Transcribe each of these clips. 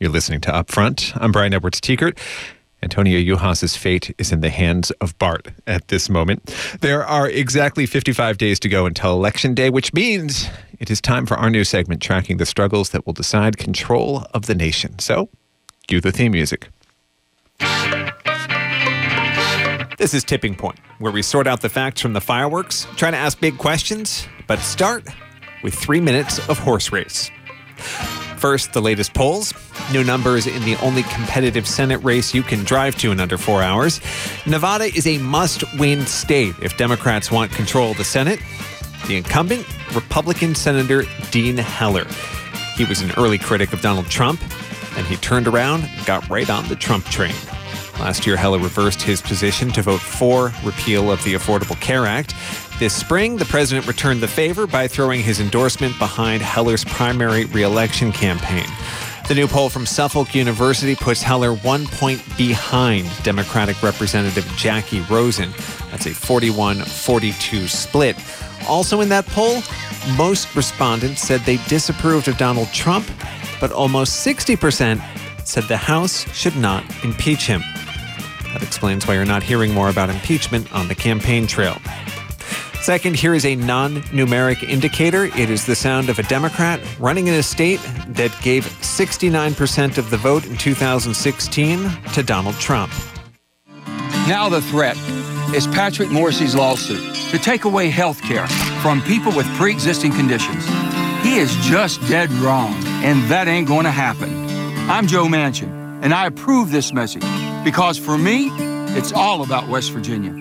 You're listening to Upfront. I'm Brian Edwards-Tiekert. Antonia Juhas's fate is in the hands of Bart at this moment. There are exactly 55 days to go until Election Day, which means it is time for our new segment tracking the struggles that will decide control of the nation. So, cue the theme music. This is Tipping Point, where we sort out the facts from the fireworks, try to ask big questions, but start with 3 minutes of horse race. First, the latest polls. New numbers in the only competitive Senate race you can drive to in under 4 hours. Nevada is a must-win state if Democrats want control of the Senate. The incumbent, Republican Senator Dean Heller. He was an early critic of Donald Trump, and he turned around and got right on the Trump train. Last year, Heller reversed his position to vote for repeal of the Affordable Care Act. This spring, the president returned the favor by throwing his endorsement behind Heller's primary re-election campaign. The new poll from Suffolk University puts Heller 1 point behind Democratic Representative Jackie Rosen. That's a 41-42 split. Also in that poll, most respondents said they disapproved of Donald Trump, but almost 60% said the House should not impeach him. That explains why you're not hearing more about impeachment on the campaign trail. Second, here is a non-numeric indicator. It is the sound of a Democrat running in a state that gave 69% of the vote in 2016 to Donald Trump. Now the threat is Patrick Morrisey's lawsuit to take away health care from people with pre-existing conditions. He is just dead wrong, and that ain't going to happen. I'm Joe Manchin, and I approve this message because for me, it's all about West Virginia.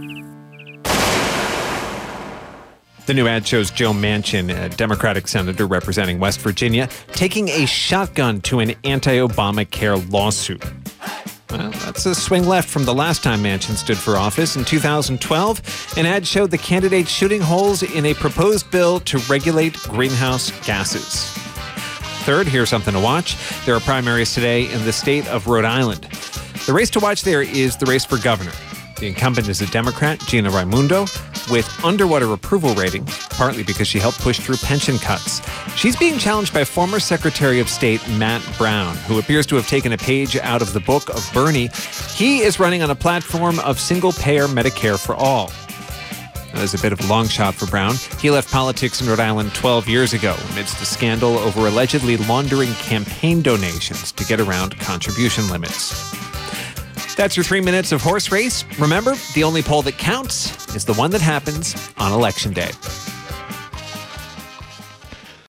The new ad shows Joe Manchin, a Democratic senator representing West Virginia, taking a shotgun to an anti-Obamacare lawsuit. Well, that's a swing left from the last time Manchin stood for office in 2012. An ad showed the candidate shooting holes in a proposed bill to regulate greenhouse gases. Third, here's something to watch. There are primaries today in the state of Rhode Island. The race to watch there is the race for governor. The incumbent is a Democrat, Gina Raimondo, with underwater approval ratings, partly because she helped push through pension cuts. She's being challenged by former Secretary of State Matt Brown, who appears to have taken a page out of the book of Bernie. He is running on a platform of single-payer Medicare for all. That is a bit of a long shot for Brown. He left politics in Rhode Island 12 years ago amidst a scandal over allegedly laundering campaign donations to get around contribution limits. That's your 3 minutes of horse race. Remember, the only poll that counts is the one that happens on Election Day.